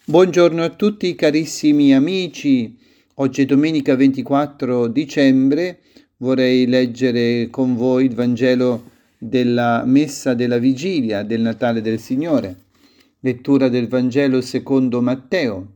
Buongiorno a tutti carissimi amici, oggi è domenica 24 dicembre, vorrei leggere con voi il Vangelo della Messa della Vigilia del Natale del Signore. Lettura del Vangelo secondo Matteo.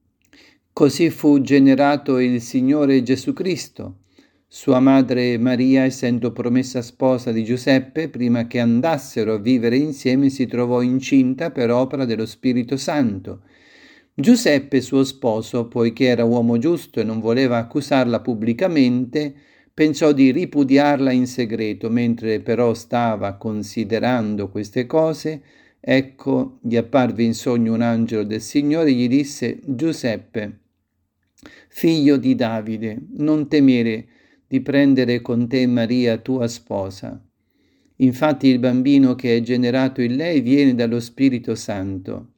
Così fu generato il Signore Gesù Cristo. Sua madre Maria, essendo promessa sposa di Giuseppe, prima che andassero a vivere insieme, si trovò incinta per opera dello Spirito Santo. Giuseppe, suo sposo, poiché era uomo giusto e non voleva accusarla pubblicamente, pensò di ripudiarla in segreto. Mentre però stava considerando queste cose, ecco, gli apparve in sogno un angelo del Signore e gli disse: Giuseppe, figlio di Davide, non temere di prendere con te Maria, tua sposa. Infatti il bambino che è generato in lei viene dallo Spirito Santo.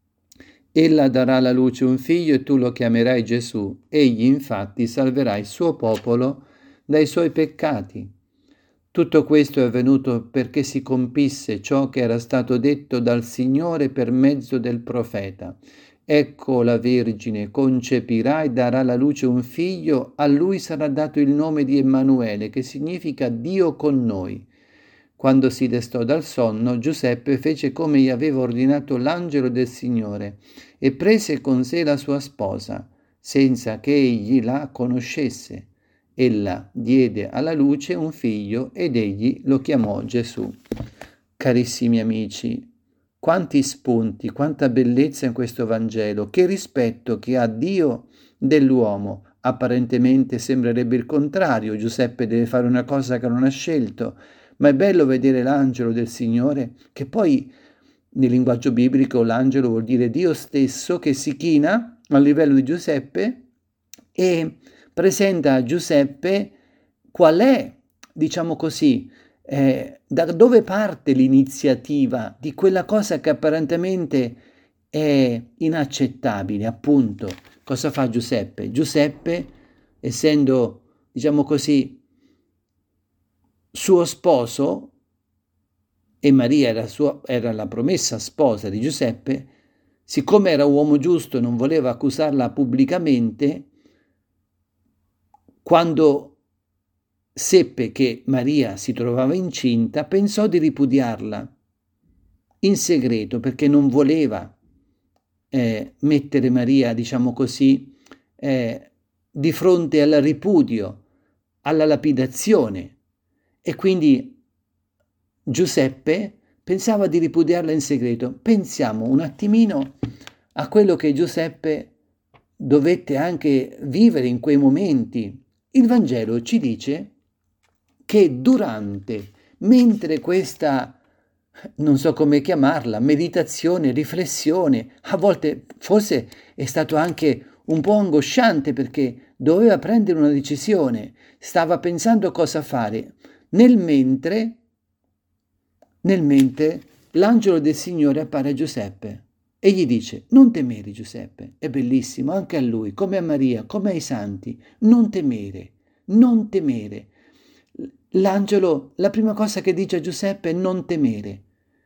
Ella darà alla luce un figlio e tu lo chiamerai Gesù. Egli infatti salverà il suo popolo dai suoi peccati. Tutto questo è avvenuto perché si compisse ciò che era stato detto dal Signore per mezzo del profeta. Ecco, la Vergine concepirà e darà alla luce un figlio, a lui sarà dato il nome di Emanuele, che significa Dio con noi. Quando si destò dal sonno, Giuseppe fece come gli aveva ordinato l'angelo del Signore e prese con sé la sua sposa, senza che egli la conoscesse. Ella diede alla luce un figlio ed egli lo chiamò Gesù. Carissimi amici, quanti spunti, quanta bellezza in questo Vangelo, che rispetto che ha Dio dell'uomo. Apparentemente sembrerebbe il contrario, Giuseppe deve fare una cosa che non ha scelto, ma è bello vedere l'angelo del Signore, che poi nel linguaggio biblico l'angelo vuol dire Dio stesso, che si china a livello di Giuseppe e presenta a Giuseppe qual è, diciamo così, da dove parte l'iniziativa di quella cosa che apparentemente è inaccettabile, appunto. Cosa fa Giuseppe? Giuseppe, essendo, diciamo così, suo sposo, e Maria era la promessa sposa di Giuseppe, siccome era uomo giusto e non voleva accusarla pubblicamente, quando seppe che Maria si trovava incinta, pensò di ripudiarla in segreto perché non voleva mettere Maria, diciamo così, di fronte al ripudio, alla lapidazione. E quindi Giuseppe pensava di ripudiarla in segreto. Pensiamo un attimino a quello che Giuseppe dovette anche vivere in quei momenti. Il Vangelo ci dice che mentre questa, non so come chiamarla, meditazione, riflessione, a volte forse è stato anche un po' angosciante perché doveva prendere una decisione, stava pensando cosa fare. Nel mentre l'angelo del Signore appare a Giuseppe e gli dice: non temere, Giuseppe. È bellissimo anche a lui, come a Maria, come ai santi. Non temere, non temere. L'angelo, la prima cosa che dice a Giuseppe è non temere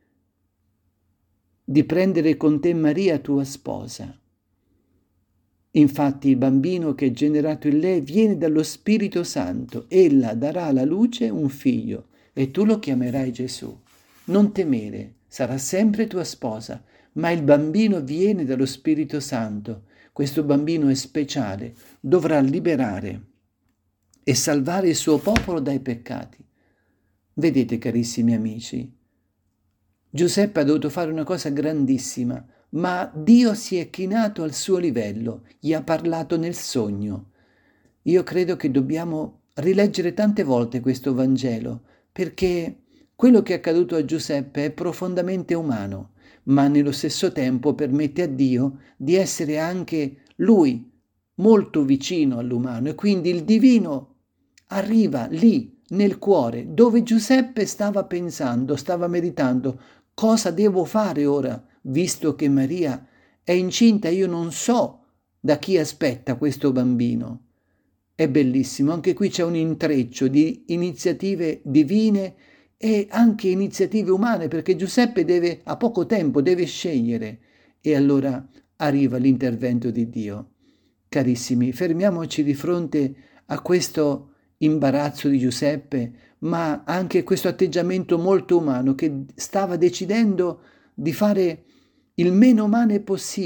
di prendere con te Maria, tua sposa. Infatti il bambino che è generato in lei viene dallo Spirito Santo. Ella darà alla luce un figlio e tu lo chiamerai Gesù. Non temere, sarà sempre tua sposa, ma il bambino viene dallo Spirito Santo. Questo bambino è speciale, dovrà liberare e salvare il suo popolo dai peccati. Vedete, carissimi amici, Giuseppe ha dovuto fare una cosa grandissima, ma Dio si è chinato al suo livello, gli ha parlato nel sogno. Io credo che dobbiamo rileggere tante volte questo Vangelo, perché quello che è accaduto a Giuseppe è profondamente umano, ma nello stesso tempo permette a Dio di essere anche lui molto vicino all'umano e quindi il divino arriva lì nel cuore dove Giuseppe stava pensando, stava meditando: cosa devo fare ora, visto che Maria è incinta e io non so da chi aspetta questo bambino? È bellissimo, anche qui c'è un intreccio di iniziative divine e anche iniziative umane, perché Giuseppe ha poco tempo, deve scegliere. E allora arriva l'intervento di Dio. Carissimi, fermiamoci di fronte a questo imbarazzo di Giuseppe, ma anche questo atteggiamento molto umano che stava decidendo di fare il meno male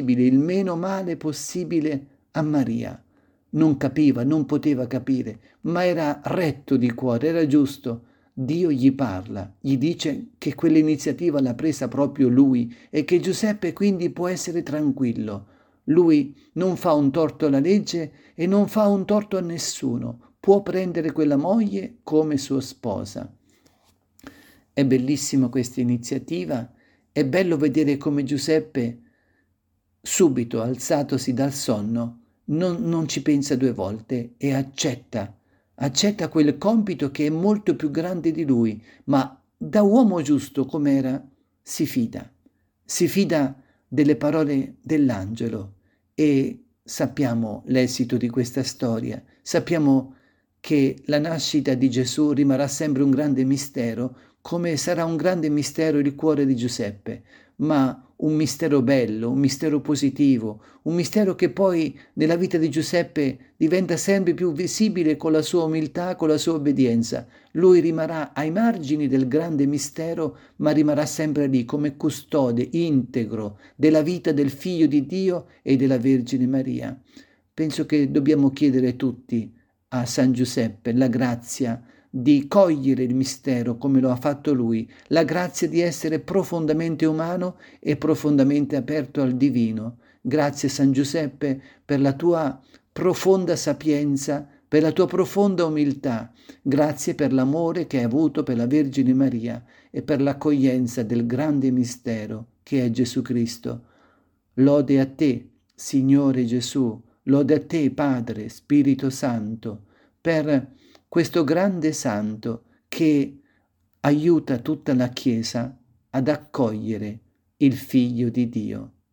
possibile a Maria. Non capiva, non poteva capire, ma era retto di cuore, era giusto. Dio gli parla, gli dice che quell'iniziativa l'ha presa proprio lui e che Giuseppe quindi può essere tranquillo. Lui non fa un torto alla legge e non fa un torto a nessuno, può prendere quella moglie come sua sposa. È bellissima questa iniziativa, è bello vedere come Giuseppe, subito alzatosi dal sonno, non ci pensa due volte e accetta quel compito che è molto più grande di lui, ma da uomo giusto com'era si fida delle parole dell'angelo e sappiamo l'esito di questa storia, sappiamo che la nascita di Gesù rimarrà sempre un grande mistero, come sarà un grande mistero il cuore di Giuseppe, ma un mistero bello, un mistero positivo, un mistero che poi nella vita di Giuseppe diventa sempre più visibile con la sua umiltà, con la sua obbedienza. Lui rimarrà ai margini del grande mistero, ma rimarrà sempre lì come custode integro della vita del Figlio di Dio e della Vergine Maria. Penso che dobbiamo chiedere tutti a San Giuseppe la grazia di cogliere il mistero come lo ha fatto lui, la grazia di essere profondamente umano e profondamente aperto al divino. Grazie San Giuseppe per la tua profonda sapienza, per la tua profonda umiltà. Grazie per l'amore che hai avuto per la Vergine Maria e per l'accoglienza del grande mistero che è Gesù Cristo. Lode a te, Signore Gesù, lode a te, Padre, Spirito Santo, per questo grande santo che aiuta tutta la Chiesa ad accogliere il Figlio di Dio.